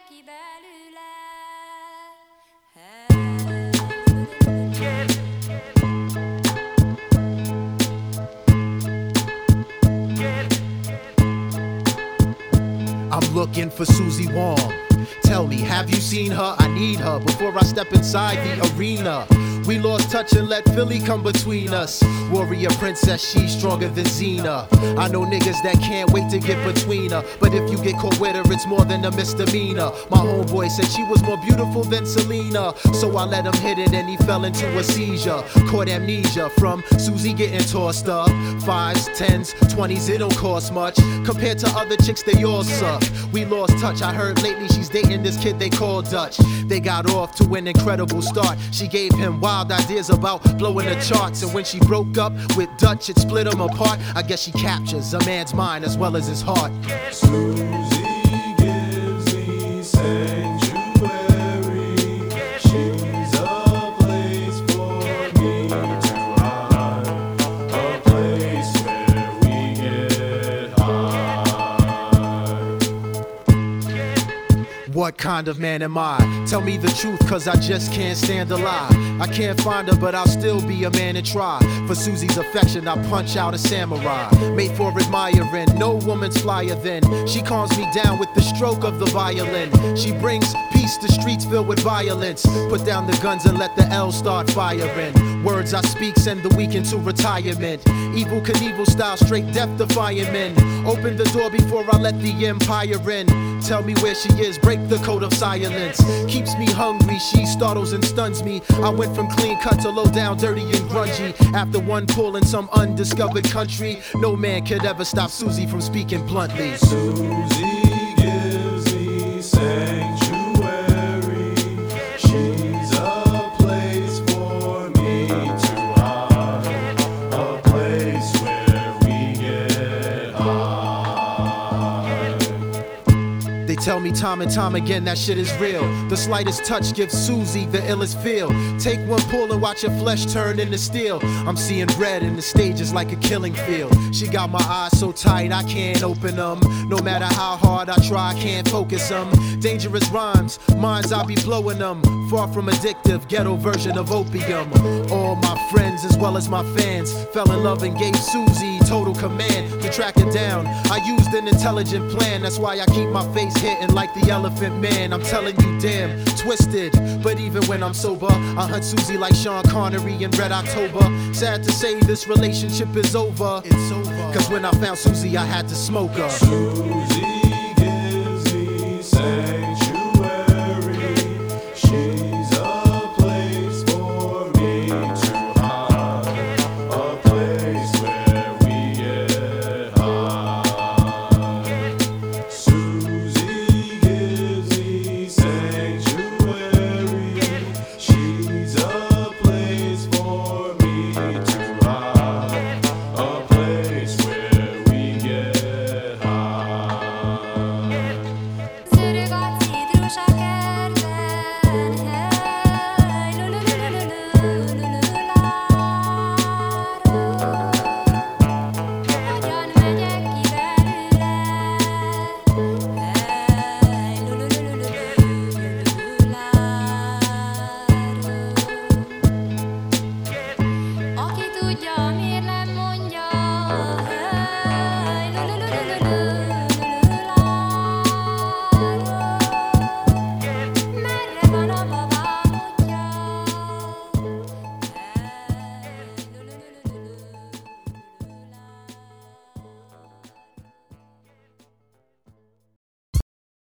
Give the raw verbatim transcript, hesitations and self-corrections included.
ki belőle. I'm looking for Susie Wong. Tell me, have you seen her? I need her before I step inside the arena. We lost touch and let Philly come between us. Warrior princess, she's stronger than Xena. I know niggas that can't wait to get between her, but if you get caught with her, it's more than a misdemeanor. My homeboy said she was more beautiful than Selena, so I let him hit it and he fell into a seizure. Caught amnesia from Susie getting tossed up. Fives, tens, twenties, it don't cost much. Compared to other chicks, they all suck. We lost touch, I heard lately she's dating this kid they call Dutch. They got off to an incredible start. She gave him wild ideas about blowing the charts, and when she broke up with Dutch, it split them apart. I guess she captures a man's mind as well as his heart. Susie gives me sanctuary. She's a place for me to hide, a place where we get high. What kind of man am I? Tell me the truth, cause I just can't stand a lie. I can't find her, but I'll still be a man and try. For Susie's affection, I punch out a samurai. Made for admiring, no woman's flyer than. She calms me down with the stroke of the violin. She brings peace to streets filled with violence. Put down the guns and let the L start firing. Words I speak send the weak into retirement. Evil Knievel style, straight death defying men. Open the door before I let the empire in. Tell me where she is, break the code of silence. Keeps me hungry, she startles and stuns me. I went from clean cut to low down, dirty and grungy. After one pull in some undiscovered country, no man could ever stop Susie from speaking bluntly. Susie gives me sanctuary. She's a place for me to hide, a place where we get high. They tell me time and time again that shit is real. The slightest touch gives Susie the illest feel. Take one pull and watch your flesh turn into steel. I'm seeing red and the stage is like a killing field. She got my eyes so tight I can't open them. No matter how hard I try, I can't focus them. Dangerous rhymes, minds I be blowing them. Far from addictive, ghetto version of opium. All my friends as well as my fans fell in love and gave Susie total command to track her down. I used an intelligent plan, that's why I keep my face hitting like the Elephant Man. I'm telling you, damn, twisted. But even when I'm sober, I hunt Susie like Sean Connery in Red October. Sad to say this relationship is over. It's over. Cause when I found Susie, I had to smoke her. Susie